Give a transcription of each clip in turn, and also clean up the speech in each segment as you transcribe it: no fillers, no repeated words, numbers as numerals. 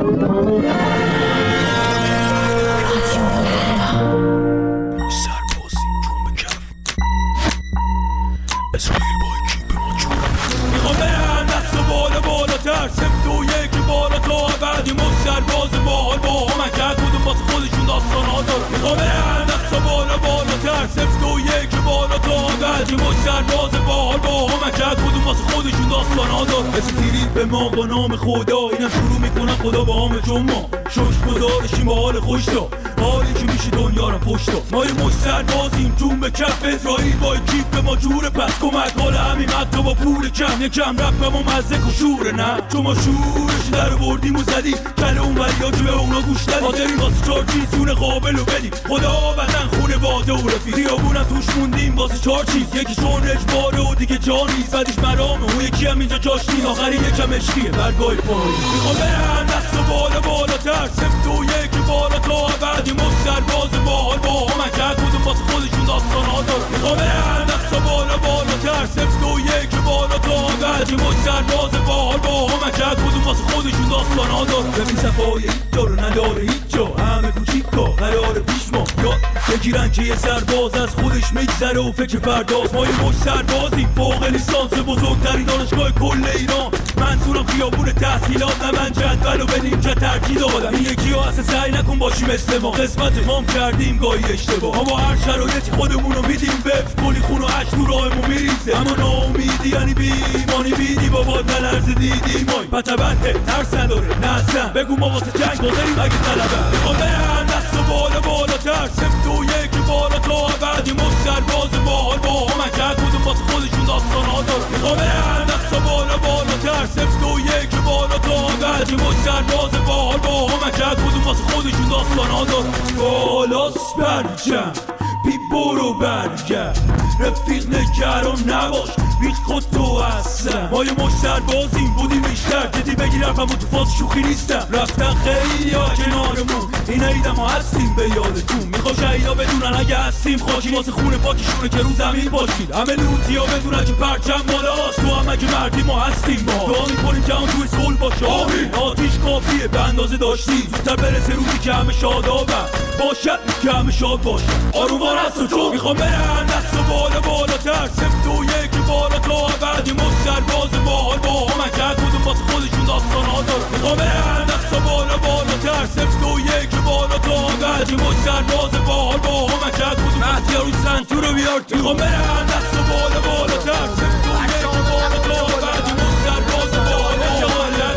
به ما با نام خدا اینم شروع میکنم خدا با همه جمعه شوش گذارشیم با حال خوش دا حالی که میشه دنیا رو پشتا ما یه مشتر بازیم جون به کف اسرائیل با کیف به ما جوره پس کمک حال همین حتی با پول کم یکم رپ به ما مزه و شوره نه چون ما شورش در بردیم و زدیم کله اون وریا که به اونا گوش دادیم حاضرین واسه 4 چیزونه قابل و بدیم خدا وطن خونه باده و رفیق خیابونم توش موندیم واسه 4 چیز یکی چون اجباره و دیگه جا نیست بعدش مرامه اون یکی هم اینجا جاش نیست آخری یکم عشقیه برگاه پایی میخوام برن دست و بالاتر سفت و یک بالا تا بعدی مستر باز باحال با هم کرد کدوم واسه خودشون داستان ها دارن میخوام برن دست و بالاتر سفت و یک بالا تا بعدی مستر باز باحال با هم کرد کدوم واسه خودشون داستان ها دارن ببین صفای اینجا رو نداره هیچ جا همه کوچیکا قرار پیش ما یاد بگیرن که یه سرباز از خودش میگذره و فکر پرداز ما یه مش سربازیم فوق لیسانس بزرگترین دانشگاه کل ایران منظورم خیابون تحصیلات نه من جدول و بدیم که ترکی دادم این یکی ها اصلا سعی نکن باشی مثل ما قسمت مام کردیم گاهی اشتباه اما هر شرایطی خودمونو میدیم بفت کنی خون و عشق تو راهمون میریزه اما ناامیدی یعنی بیمانی بیدی بابا نلرز دیدی مای پتبنده ترس نداره نه اصلا بگو ما واسه جنگ بازاریم اگه طلبه میخوام برن دست و بالاتر سفت و یک بالا تا بعدی مستر باز باحال با هم کرد کدوم واسه خودشون داستان ها دارن میخوام برن دست و بالاتر سفت و یک بالا تا بعدی مستر باز باحال با هم کرد کدوم واسه خودشون داستان ها دارن بالاست برجم بی برو برگرد رفیق نگران نباش بیخ خود تو هستم ما یه مشتر بازیم بودیم بیشتر جدی بگیر حرفم و تو فاز شوخی نیستم رفتن خیلی ها کنارمون این عیدم ها هستیم به یادتون میخوا شهیدا بدونن اگه هستیم خاکی واسه خونه پاکیشونه که رو زمین باشید همه لوتی ها بدونن که پرچم بالاست تو هم اگه مردی ما هستیم ما دعا میکنیم که هم توی صلح باشه آمین آتیش کافیه به اندازه داشتی زودتر برسه روزی که همه شادابن باشد که همه شاد باشه آرومان هست و چون میخوام برن دست و بالاتر سفت و یک بالا تا بعدی مستر باز باحال با هم کرد کدوم واسه خودشون داستان ها دارن میخوام برن دست و بالاتر سفت و یک بالا تا بعدی مستر باز باحال با هم کرد کدوم مهدی روی سنتور رو بیار تو میخوام برن دست و بالاتر سفت و یک بالا تا بعدی مستر باز باحال با هم کرد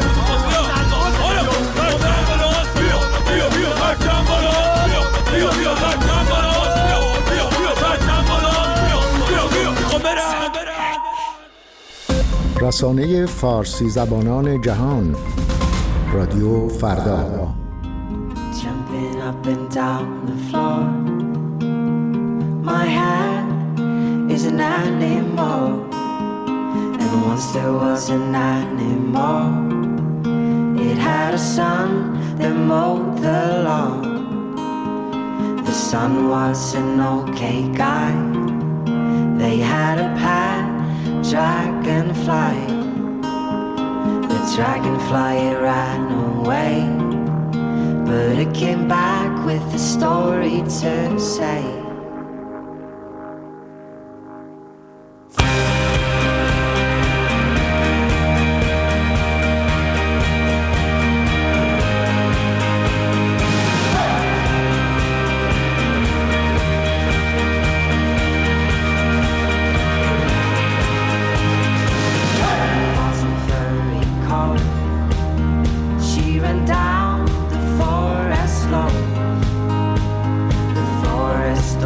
رسانه فارسی زبانان جهان رادیو فردا Jumping up and down the floor My hat is an animal And once there was an animal It had a son that mowed the lawn The son was an okay guy They had a pet dragonfly The dragonfly it ran away But it came back with a story to say Down the forest slope, the forest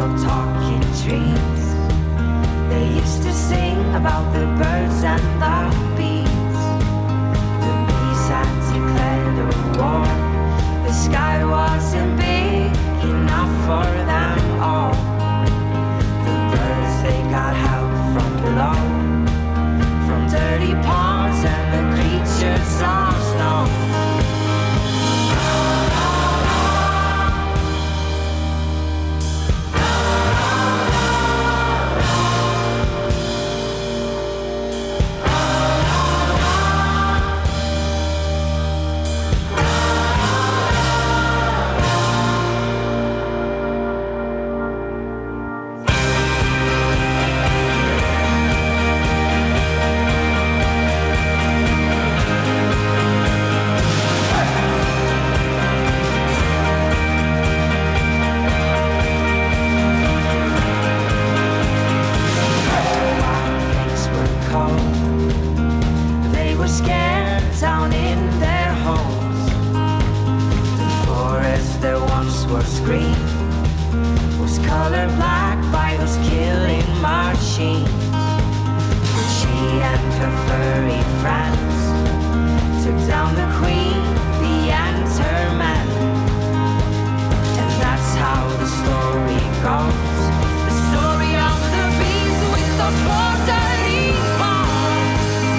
green was colored black by those killing machines. She and her furry friends took down the queen, the enter man. And that's how the story goes. The story of the beast with those watering palms.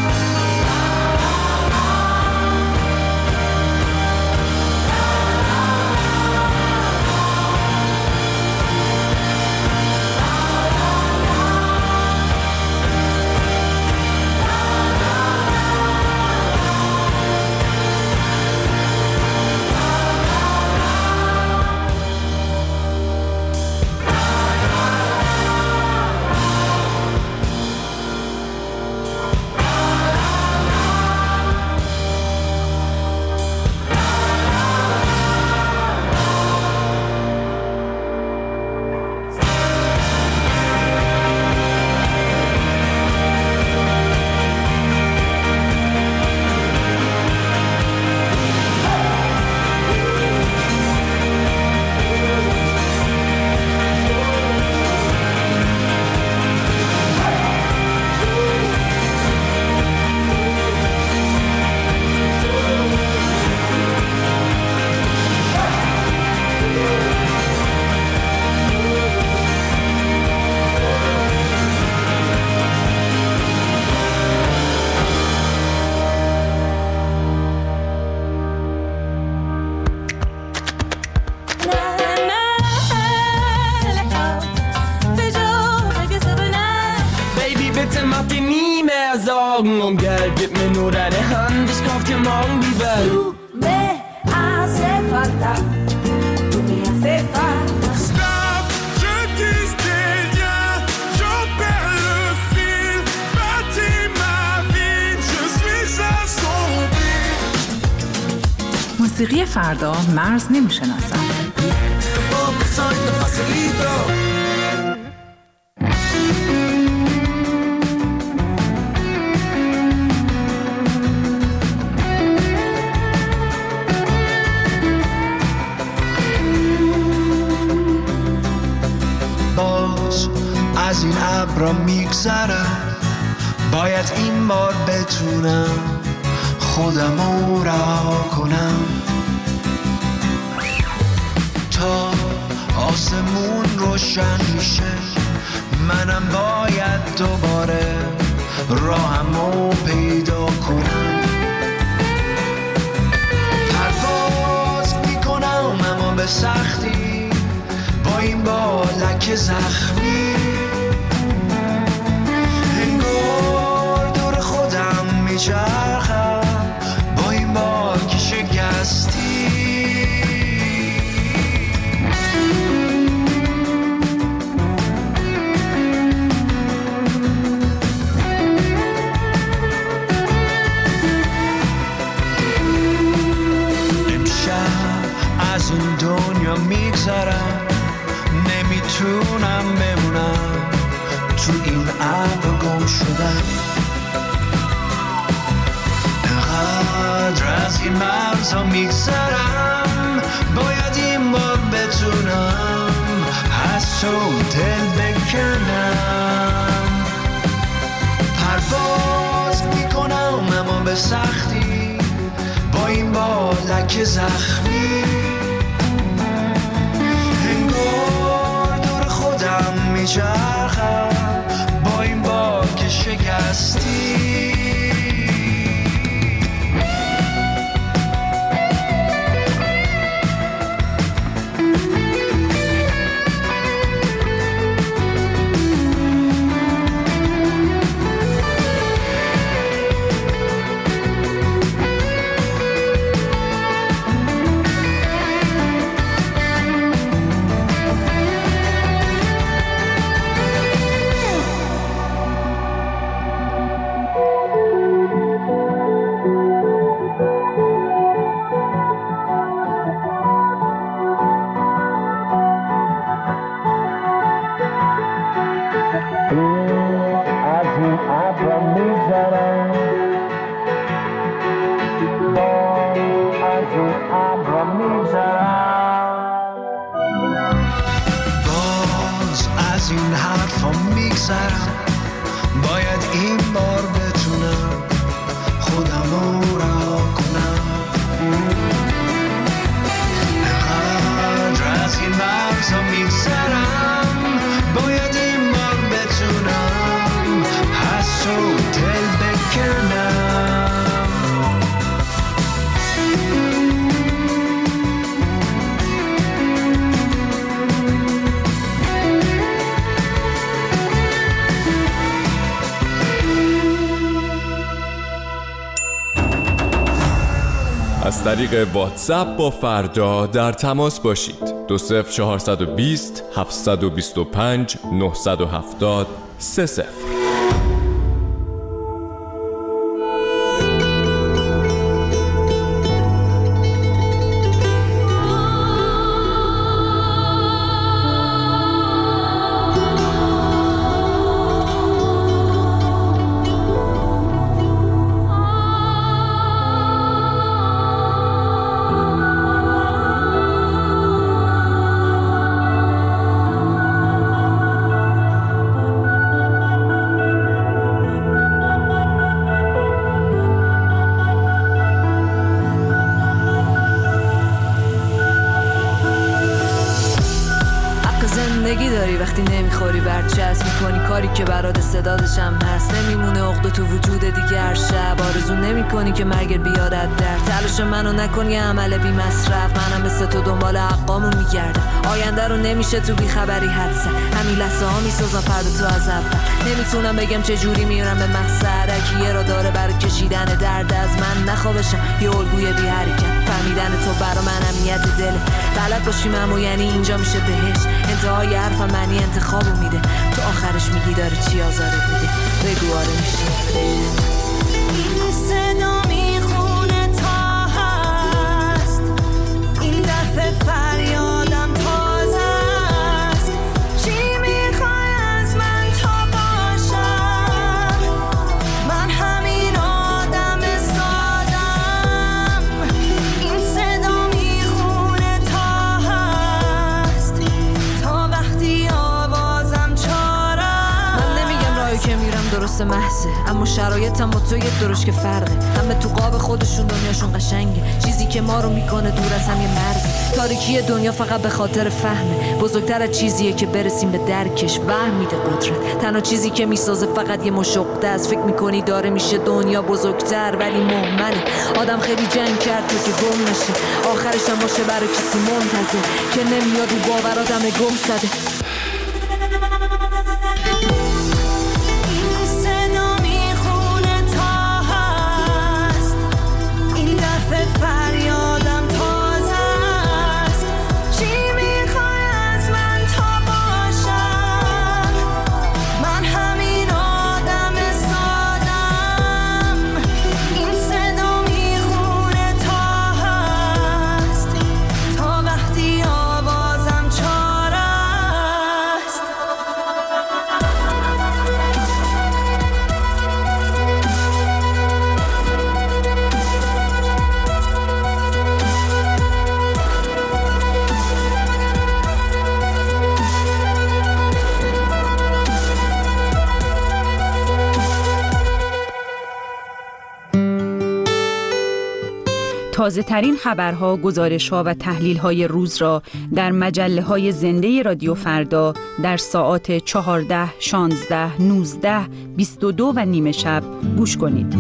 Um Geld, gib mir nur deine Hand, ich kauf dir morgen die Welt. Tu me hace falta, tu me hace falta. Stop, je tisse des liens, j'en perds le fil. Bâtis ma vie, je suis assombri. موسیقی فردا مرز نمیشناسد. از این ابرا میگذرم، باید این بار بتونم خودمو رها کنم تا آسمون روشن میشه. منم باید دوباره راهمو پیدا کنم. پرواز میکنم اما به سختی، با این بالک زخمی انگار دور خودم میچرخم، با این بالک شکستی. امشب از این دنیا میگذرم، نمیتونم بمونم تو این ابر گم شدم. انقدر از این مرزها میگذرم، باید این بار بتونم از تو دل بکنم. پرواز میکنم اما به سختی، با این بالک زخمی میچرخم، با این بالک شکستی. از این ابر میگذرم. میگذرم باید این بار بتونم خودمو رها کنم انقدر از این مرزها میگذرم باید این بار بتونم از تو دل بکنم از طریق واتساپ با فردا در تماس باشید. 20420 725 970 30. وقتی نمیخوری برچسب میکنی کاری که برات صدادشم هست نمیمونه عقده تو وجود دیگر شب آرزو نمیکنی که مرگ بیارد در تلاش منو نکنی عمل بی مصرف منم مثل تو دنبال حقامو میگردم آینده رو نمیشه تو بیخبری حدسه همین لحظه ها میسازم فردا تو از اول نمیتونم بگم چه جوری میرم به مقصد اگه را داره برای کشیدن درد از من نخوابشم یه الگوی بی حرکت فهمیدن تو برا من امنیت دل بلد باشیم اما یعنی اینجا میشه بهش انتهای حرفم معنی انتخابو میده تو آخرش میگی داره چی آزارت میده بگو آره میشه این صدا میخونه تا هست این دفعه فریادم تازه است چی میخوای از من تا باشم من همین آدم سادم این صدا میخونه تا هست تا وقتی آوازم چارم من نمیگم راهی که میرم درست محضه اما شرایطم با تو یه درش که فرقه همه تو قاب خودشون دنیاشون قشنگه چیزی که ما رو میکنه دور از هم یه مرز تاریکی دنیا فقط به خاطر فهمه بزرگتر از چیزیه که برسیم به درکش وهم میده قدرت تنها چیزی که میسازه فقط یه مشقه از فکر میکنی داره میشه دنیا بزرگتر ولی مهمله آدم خیلی جنگ کرد تو که گم نشه آخرش هم باشه برای کسی منتظر که نمیاد رو باور آدم گم زده فریادم تازه است چی میخوای از من تا باشم من همین آدم سادم این صدا میخونه تا هست تا وقتی آوازم چاره است تازه ترین خبرها، گزارش‌ها و تحلیل‌های روز را در مجله‌های زنده رادیو فردا در ساعات 14، 16، 19، 22 و نیم شب گوش کنید.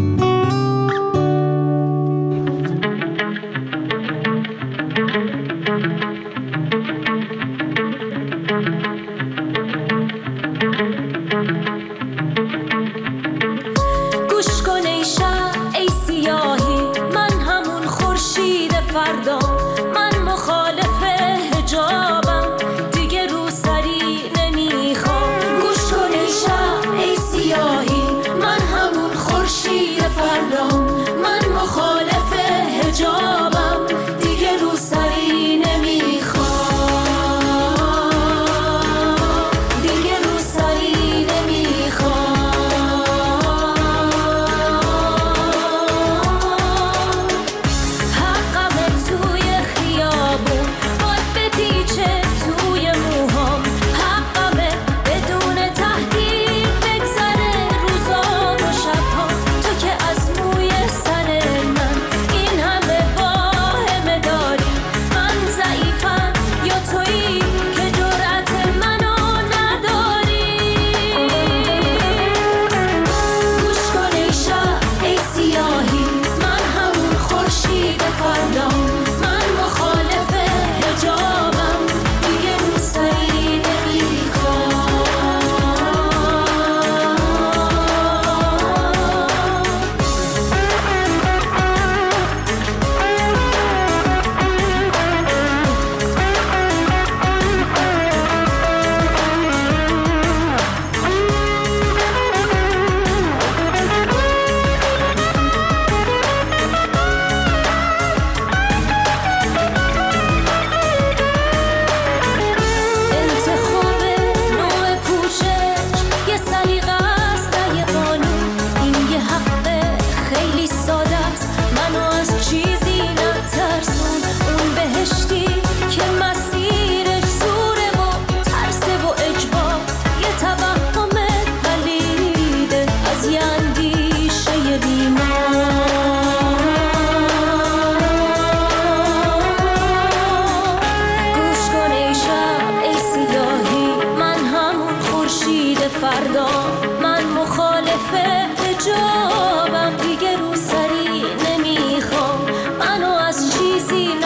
گوش کن ای شب ای سیاهی من همون خورشید فردا من مخالف حجابم دیگه رو سری نمیخوام گوش کن ای شب ای سیاهی من همون خورشید فردا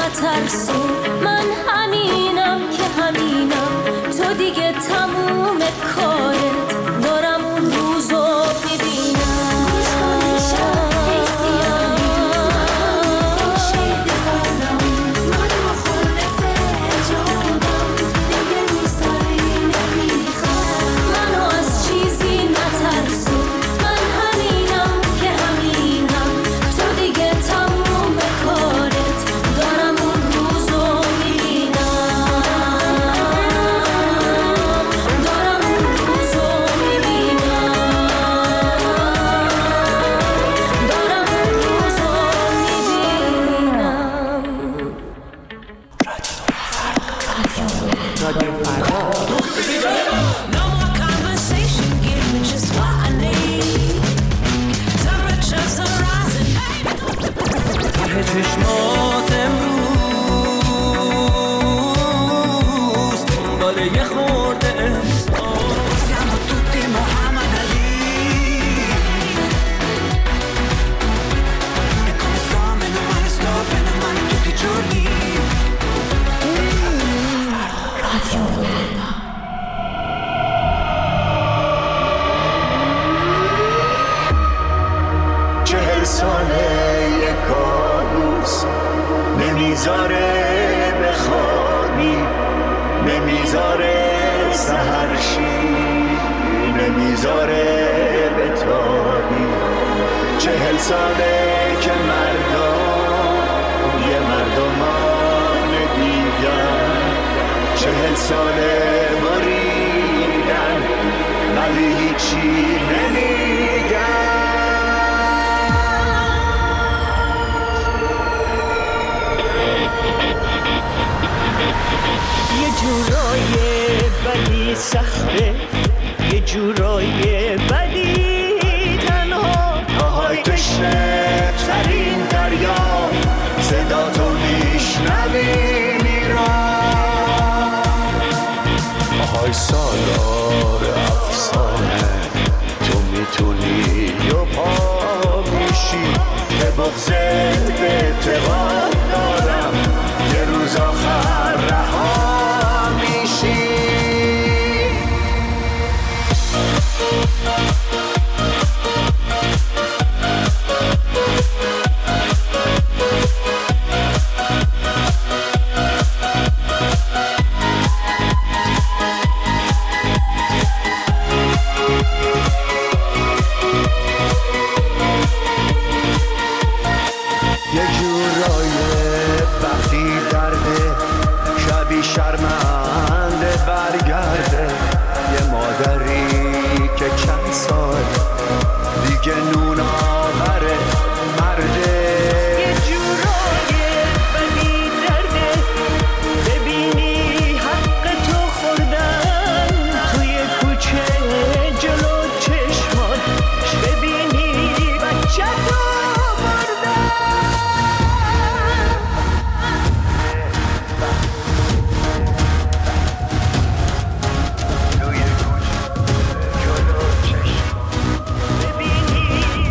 نترسو، من همینم که همینم، تو دیگه تموم کارت، دارم اون روزو میبینم. چشمات امروز دنبال یه خورده siamo tutti Muhammad Ali e come sto bene male tutti i giorni چهل ساله یک کابوس نمیذاره بخوابی، نمیذاره سحرشی، نمیذاره بتابی. 40 ساله که مردم یه مردمان دیگر، 40 ساله بریدن ولی هیچی نمیگن. یه جورای بدی سخته، یه جورای بدی تنها، آهای تشنه ترین دریا، صدا تو میشنوی میران. آهای سالار افسانه، تو میتونی و پا میشی، به بغضت به اعتقاد دارم یه روز آخر رها میشی. یه جورای وقتی درده شبی شرمنده برگرده، یه مادری که چند سال دیگه نون آوره مرده. یه جورای بدی درده ببینی حق تو خوردن توی کوچه جلو چشمان، ببینی بچه تو بردن توی کوچه جلو چشمان، ببینی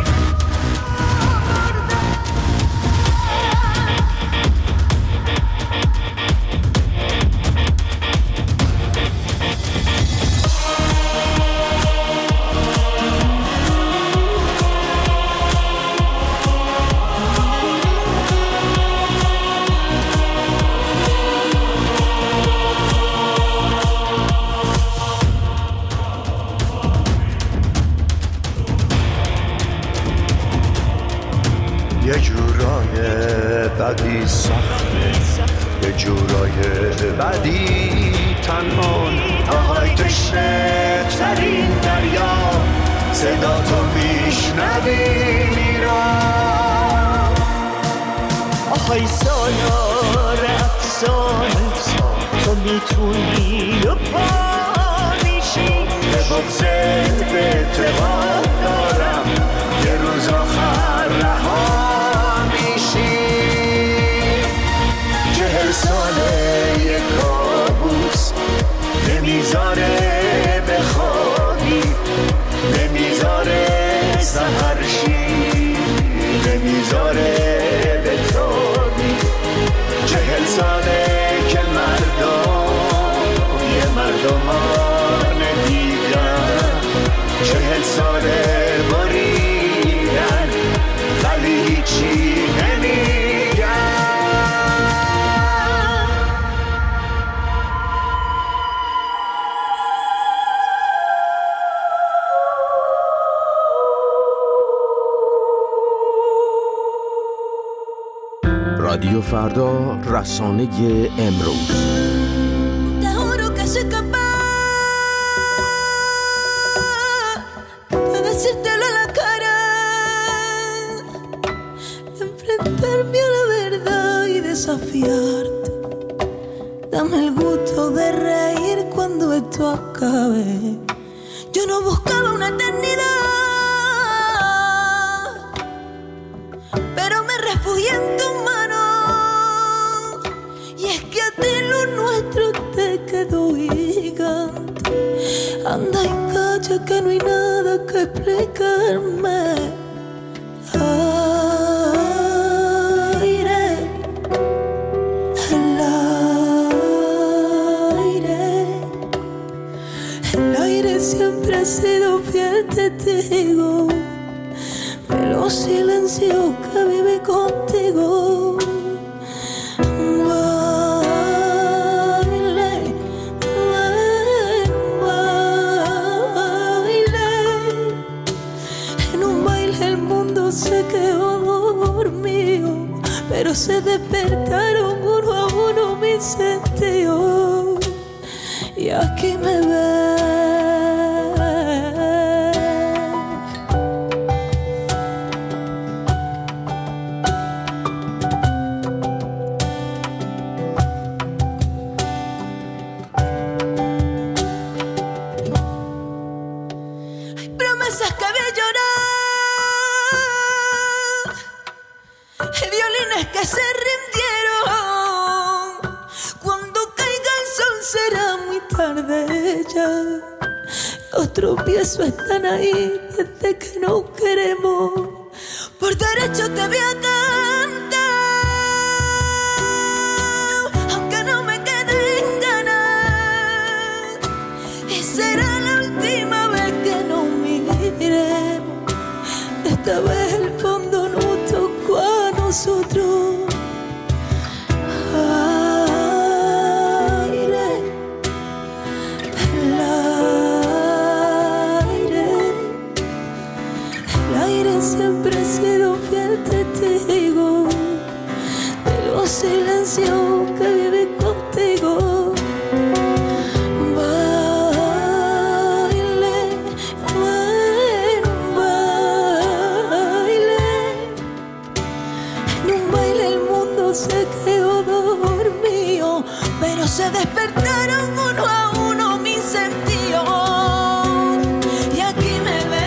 یه جورای بدی سخته، یه جورای بدی تنان، آهای تشنه ترین دریا، صدا تو میشنوی میران. آهای سالار افسانه، تو میتونی و پا میشی، به بغضت به اعتقاد دارم یه روز آخر رها میشی. 40 ساله یک کابوس نمیذاره بخوابی، نمیذاره سحرشی، نمیذاره بتابی. 40 فردا رسانه امروز. Dame el gusto de reír cuando esto acabe. Yo no buscaba una eternidad, pero me refugié en tus manos. Y es que a ti lo nuestro te quedó gigante. Anda y calla que no hay nada que explicarme. Siempre he sido fiel testigo de los silencios que viví contigo. Baile, baile. En un baile el mundo se quedó dormido, pero se despertaron uno a uno mis sentidos. Y aquí me ves. Los tropiezos están ahí desde que nos queremos. Por derecho te voy a cantar, aunque no me queden ganas. Y será la última vez que nos miremos. Esta vez el fondo nos tocó a nosotros. Siempre he sido fiel testigo de los silencios que viví contigo. Baile, baile. En un baile el mundo se quedó dormido, pero se despertaron uno a uno mis sentidos. Y aquí me ves.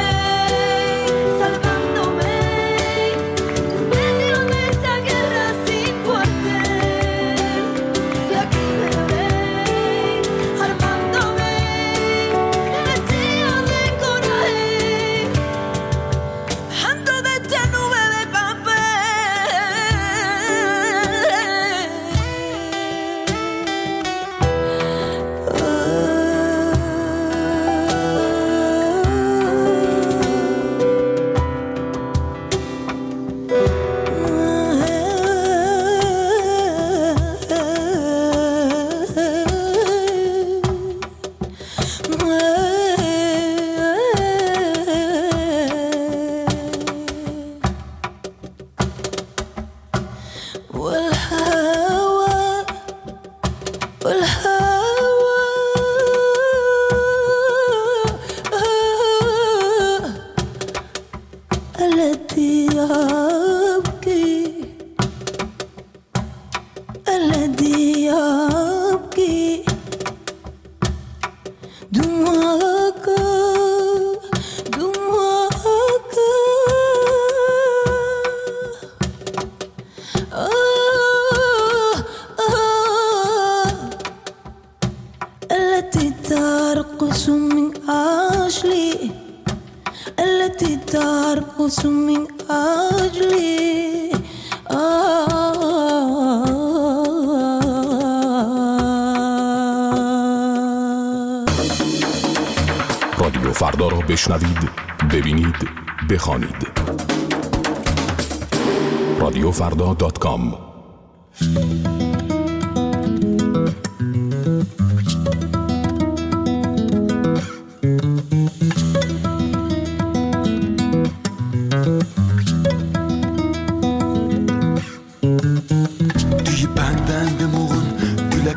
التي ترقص من أجلي رادیو فردا را بشنوید، ببینید، بخوانید. رادیوفردا.com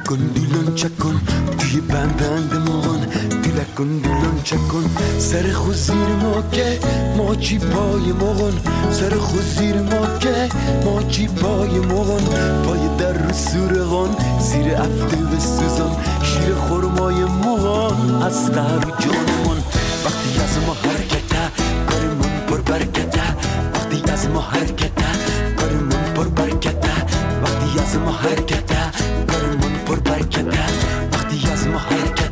کن دیلون چکن توی بندمون کن دیلون چکن سر خود زیر ما که ما چی پای مغن سر خود زیر ما که ما چی پای مغن پای در رو سورغان زیر افته و سوزان شیر خورمای مغن از قهر جانمون وقتی از ما حرکته کارمون پر برکته وقتی از ما حرکته کارمون پر برکته وقتی از ما حرکته کارمون پر برکته وقتی از ما حرکته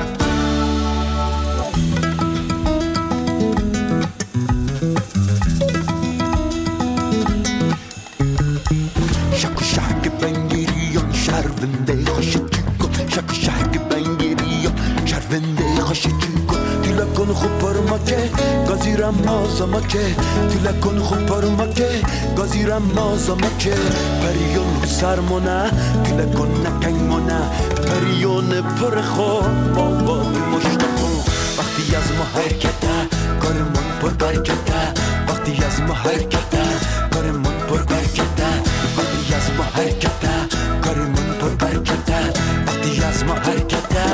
مازمکه تیلا کن خوب پرمکه گازیرم مازمکه پریون رو سرمونه تیلا کن نکنگمونه پریون پر خوب بابا مشتخو وقتی از ما حرکته کارمون پر برکته وقتی از ما حرکته کارمون پر برکته وقتی از ما حرکته کارمون پر برکته وقتی از ما حرکته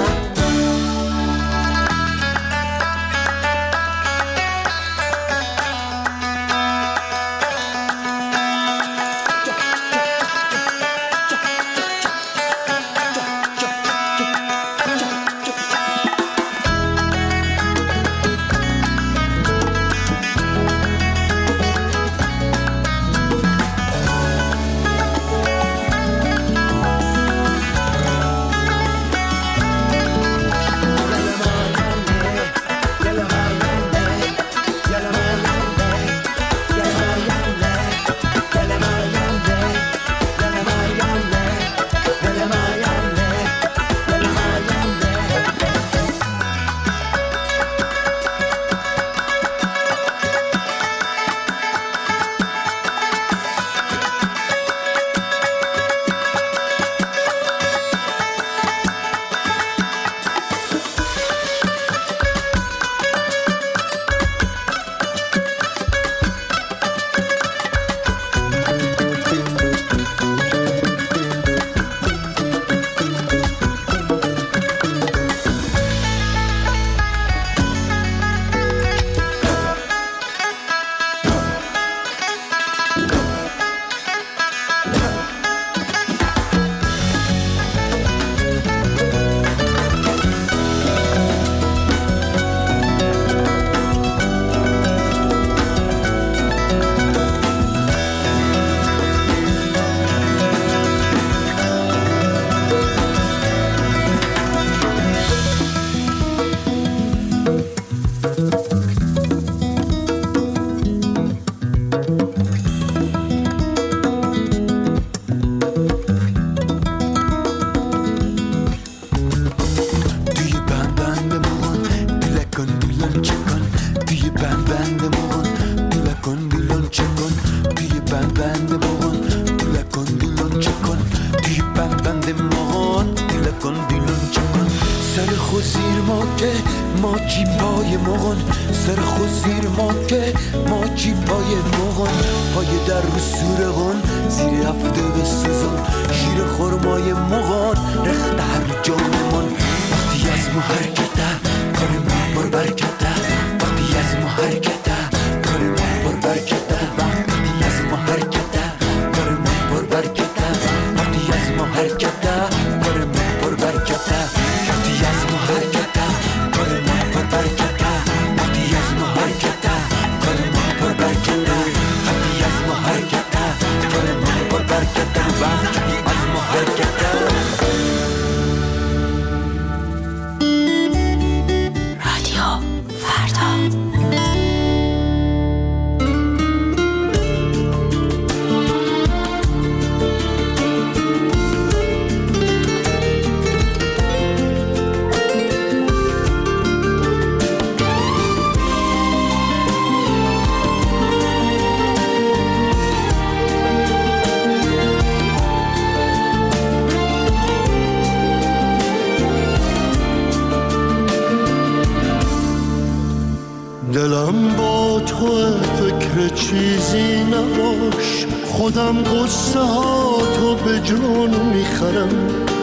دلم با تو فکر چیزی نباش خودم قصه ها تو به جون میخرم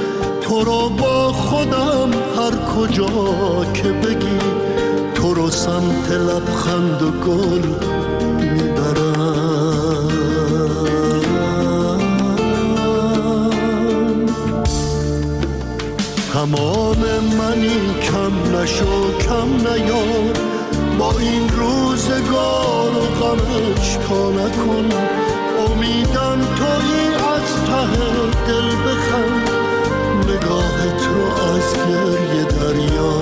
تو رو با خودم هر کجا که بگی، تو رو سمت لبخند و گل میبرم. تمام منی کم نشو کم نیار، با این روزگار و غمش تا نکن. امیدم تویی از ته دل بخند، نگاهت رو از گریه دریا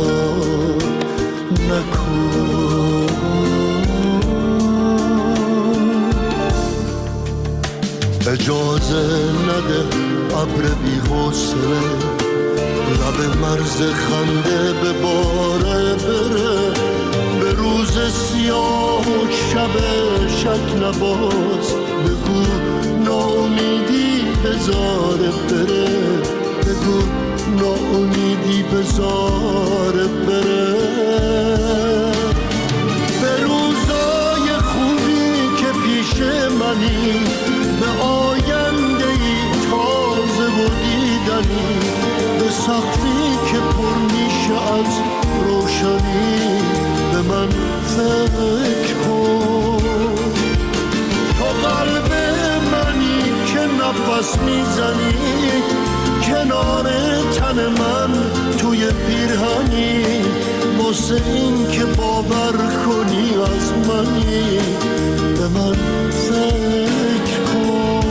نکن. اجازه نده ابر بی حوصله لب مرز خنده به باره بره، به روز سیاه و شب شک نباز. بگو ناامیدی بذاره بره، بگو ناامیدی بذاره بره. به روزای خوبی که پیش منی، به آینده ای تازه و دیدنی، به سقفی که پر میشه از روشنی، به من فکر کن. تو قلب منی که نفس میزنی، کنار تن من توی پیرهنی، واسه این که باور کنی از منی، به من فکر کن.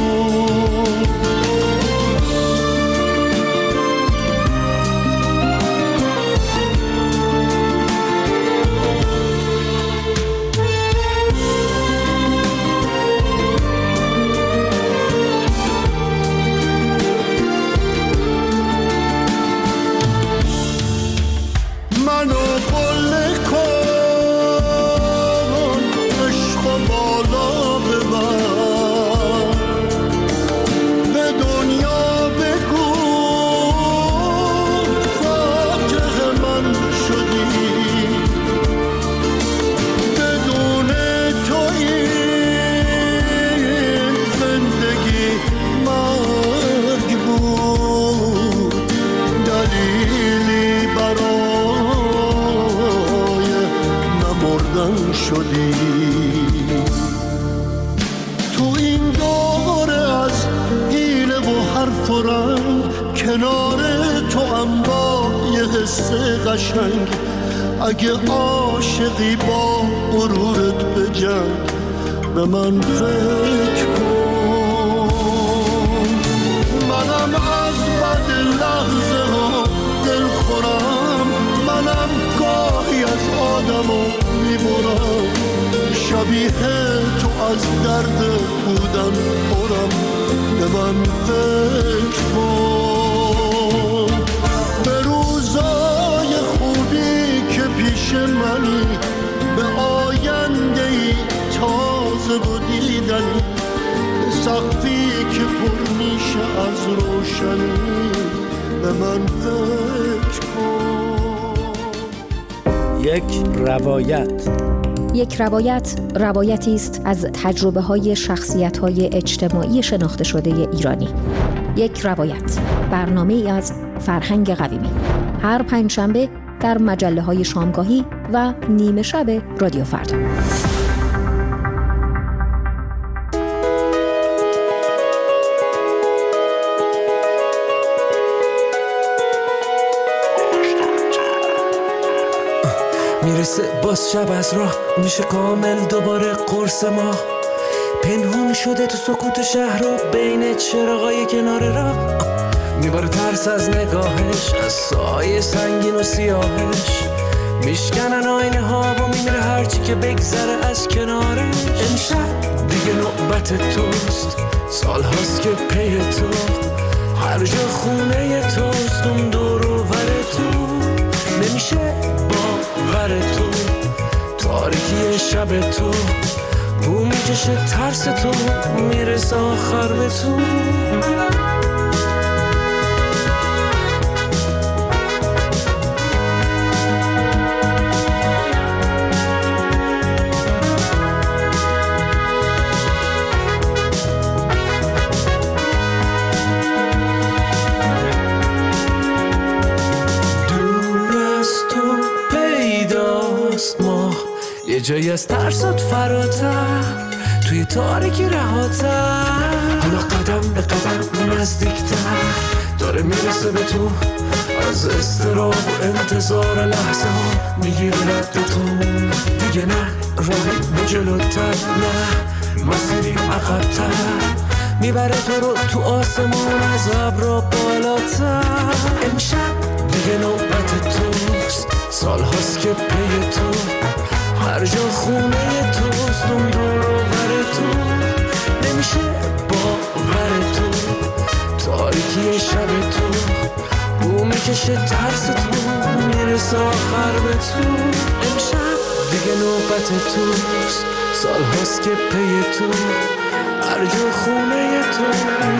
شدی تو این دوره از حیله و حرف و رنگ، کنار تو هم با یه حس قشنگ. اگه عاشقی با غرورت بجنگ، به من فکر کن. منم از بد لحظه ها دل خورم، منم گاهی از آدمو میبرم. شبیه تو از درد بودن پرم، به من فکر کن. به روزای خوبی که پیش منی، به آینده ای تازه و دیدنی، به سقفی که پر میشه از روشنی، به من فکر کن. یک روایت روایتی است از تجربه‌های شخصیت‌های اجتماعی شناخته شده ایرانی. یک روایت، برنامه‌ای از فرهنگ قویمی، هر پنجشنبه در مجله‌های شامگاهی و نیمه شب رادیو فردا. میرسه باز شب از راه، میشه کامل دوباره قرص ما. پنهون شده تو سکوت شهر و بین چراغای کنار راه. میباره ترس از نگاهش، از سایه سنگین و سیاهش. میشکنن آینه ها و میمیره هرچی که بگذره از کنارش. امشب دیگه نوبت توست، سال هاست که پی تو، هر جا خونه توست، اون دور و ور تو. نمیشه باور تو، تاریکی شب تو، بو میکشه ترس تو، میرسه آخر به تو. جایی از ترسات فراتر، توی تاریکی رهاتر. حالا قدم به قدم نزدیکتر داره میرسه به تو، از استراب و انتظار لحظه ها میگیره ردتون. دیگه نه راهی به جلوتر، نه مسیری عقبتر، میبره تو رو تو آسمون از ابرا بالاتر. امشب دیگه نوبت توست، سال هاست که پی تو، هر جا خونه توست، اون دور و بر تو نمیشه باور تو، تاریکی شب تو بو میکشه ترس تو، میرسه آخر به تو. امشب دیگه نوبت توست، سال هاست که پی تو، هر جا خونه تو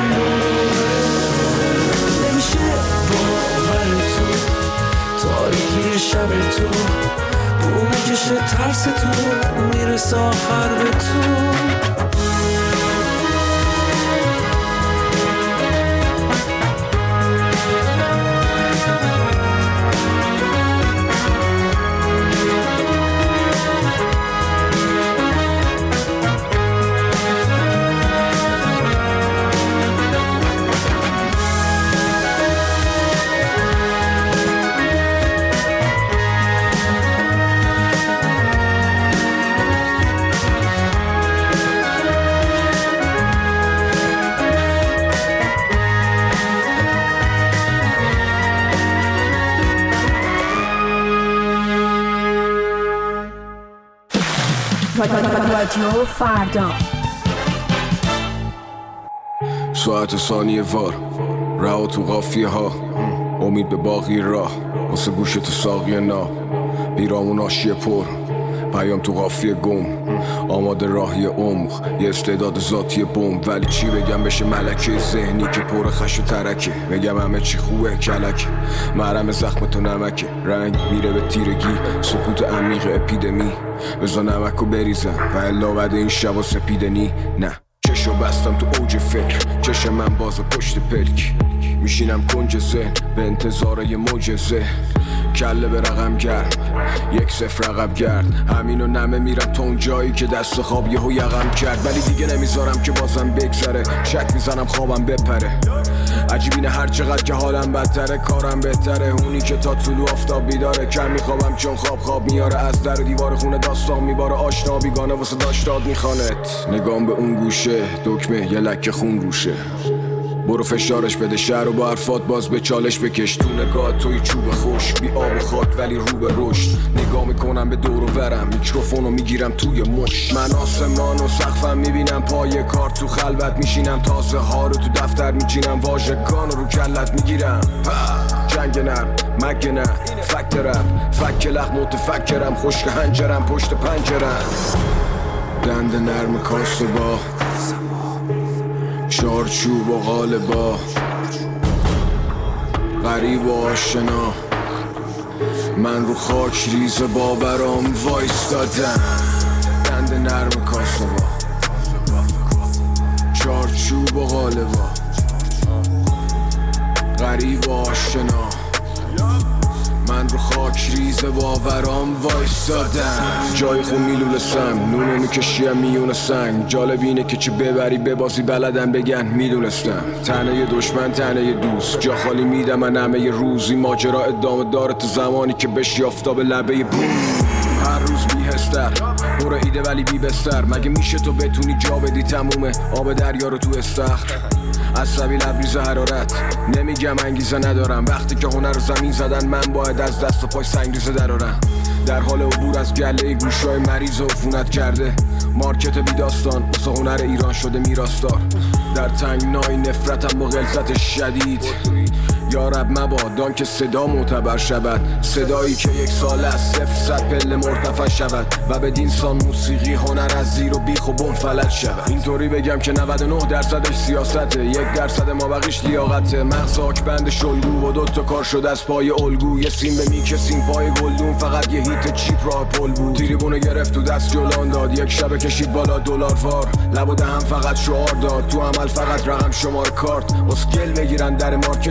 نمیشه باور تو، تاریکی شب تو بو میکشه ترس تو، میرسه آخر به تو. رادیو فردا، ساعت ثانیه وار رها تو قافیه ها، امید به باقی راه، واسه گوش تو ساقی نا، پیرامون آشیه پر، پیام تو قافیه گم، آماده راهی عمق، یه استعداد ذاتی بم. ولی چی بگم بشه ملکه ذهنی که پر خش و ترکه، بگم همه چی خوبه کلک، محرم زخم تو نمکه، رنگ میره به تیرگی، سکوت عمیق اپیدمی، بزا نمک و بریزم و الا بعد این شب و سپیدنی. نه چشو بستم تو اوج فکر، چشم من باز پشت پلک، میشینم کنج ذهن به انتظار یه معجزه، کله به رقم گرد 1-0 عقب گرد، همینو نمه میرم تا اون جایی که دست خواب یهو یقم کرد. ولی دیگه نمیذارم که بازم بگذره، شک میزنم خوابم بپره، عجیبینه هر چقدر که حالم بدتره کارم بهتره، اونی که تا طلوع آفتاب بیداره، کم میخوابم چون خواب میاره، از در و دیوار خونه داستان میباره، آشنا بیگانه واسه داشتاد میخوانت، نگام به اون گوشه دکمه یه لکه خون روشه، برو فشارش بده شهر و با حرفات باز به چالش بکش، تو نگاه توی چوب خوش بی آب و خاک ولی رو به رشد، نگاه میکنم به دور و برم، میکروفونو میگیرم توی مش، من آسمان و سقفم میبینم پای کار، تو خلوت میشینم تازه ها رو تو دفتر میچینم، واژگان رو کلت میگیرم، جنگ نرم مگه نه فکت رم، فک لخ متفکرم، خشک هنجرم پشت پنجرم، دند نرم کاسه با چارچوب و غالبا، غریب و آشنا، من رو خاک ریز باورام وایستادم، دند نرم کاسه با چارچوب و غالبا، غریب و آشنا، من رو خاک ریز باورام وایستادم، جای خون میلولسم، نونو میکشیم میون سنگ، جالب اینه که چه ببری ببازی بلدن بگن میدونستم، تنه دشمن تنه دوست، جا خالی میدم من همه روزی، ماجرا ادامه داره تو زمانی که بشی آفتاب لبه بوم، هر روز بیهستر برو ایده ولی بی بستر، مگه میشه تو بتونی جا بدی تمومه آب دریا رو تو استخر، عصبی لبریز حرارت، نمیگم انگیزه ندارم، وقتی که هنر زمین زدن من باید از دست و پای سنگریزه درارم، در حال عبور از گله گوشای مریض و عفونت کرده، مارکت بی داستان واسه هنر ایران شده میراثدار، در تنگنای نفرتم با غلظت شدید، یا رب مبادان که صدا معتبر شود، صدایی که یک سال از 0 پله مرتفع شود و بدین سان موسیقی هنر از زیر و بیخ و بم فلج شود، اینطوری بگم که 99% سیاسته، 1% ما بقیش لیاقته، مغز بند شلگو و 2 تا کار شده از پای الگو، یه سیم به میکسیم پای گلدون، فقط یه هیت چیپ راه پل بود، تریبونو گرفت تو دست جلان داد، یک شب کشید بالا دلار وار، لب و دهم فقط شعار داد، تو عمل فقط رقم شماره کارت، اسکل میگیرن در مارکتی رو که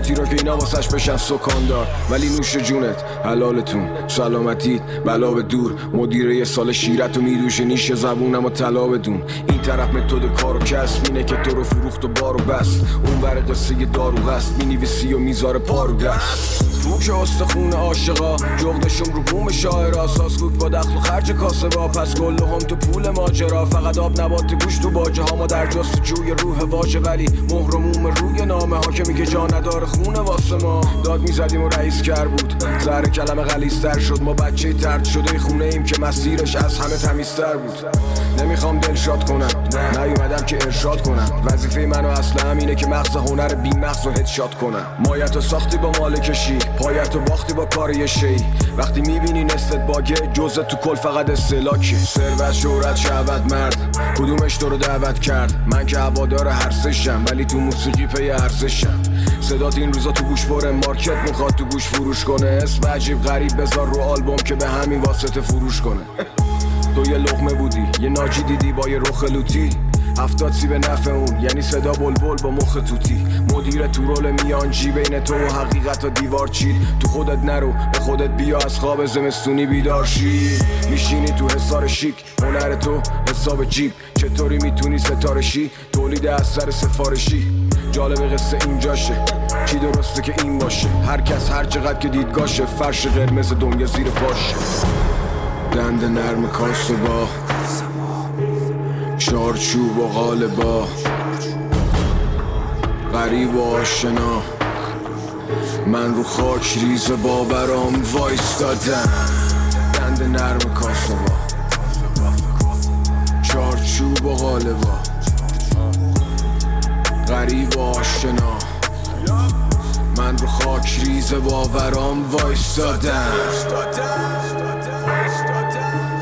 اینا واسش بشن سکاندار. ولی نوش جونت حلالتون سلامتیت بلا به دور. مدیره یه سال شیرتو میدوشه نیش زبونم و طلا بدون. این طرف متد کار و کسب اینه که تو رو فروخت و بارو بست. اون ور قصه دارو هست مینویسی و میذاره پارو دست. تو که استخون عاشقا جغدشون رو بوم شاعرا. ساسکوک با دخل و خرج کاسه با پس گل هم تو پول ماجرا. فقط آب نبات گوش تو باجه ها ما در جستجوی روح واژه. ولی مهر و موم روی نامه ها که میگه جا نداره خونه واسه ما. داد میزدیم و رئیس کر بود زهر کلمه غلیظ‌تر شد. ما بچه طرد شده خونه ایم که مسیرش از همه تمیزتر بود. نمیخوام دلشاد کنم نیومدم که ارشاد کنم. وظیفه منو اصلا همینه که مغز هنر بی مغز رو هدشات کنم. مایتو ساختی با مالکشی پایتو باختی با کار یه شی. وقتی میبینی نستت باگه جزء تو کل فقط استلاکی. ثروت شهرت شهوت مرد کدومش تو رو دعوت کرد؟ من که هوادار هر سشم ولی تو موسیقی پی ارزشم. صدات این روزا تو گوش پره مارکت میخواد تو گوش فروش کنه. اسم عجیب غریب بذار رو آلبوم که به همین واسطه فروش کنه. تو یه لقمه بودی یه ناجی دیدی با یه رخ لوتی. 70 سی به نفع اون یعنی صدا بلبل با مخ توتی. مدیر تو رول میانجی بین تو و حقیقت و دیوار چید. تو خودت نرو به خودت بیا از خواب زمستونی بیدار شی. میشینی تو حصار شیک هنر تو حساب جیب. چطوری میتونی ستاره شی تولید اثر سفارشی. جالب قصه اینجاشه چی درسته که این باشه. هر کس هر چقدر که دیدگاشه فرش قرمز دنیا زیر پاشه. دند نرم کاسه با چارچوب و غالبا. غریب و آشنا من رو خاک ریز باورام وایستادم. دند نرم کاسه با چارچوب و غالبا. غریب و آشنا من رو خاک ریز باورام وایستادم.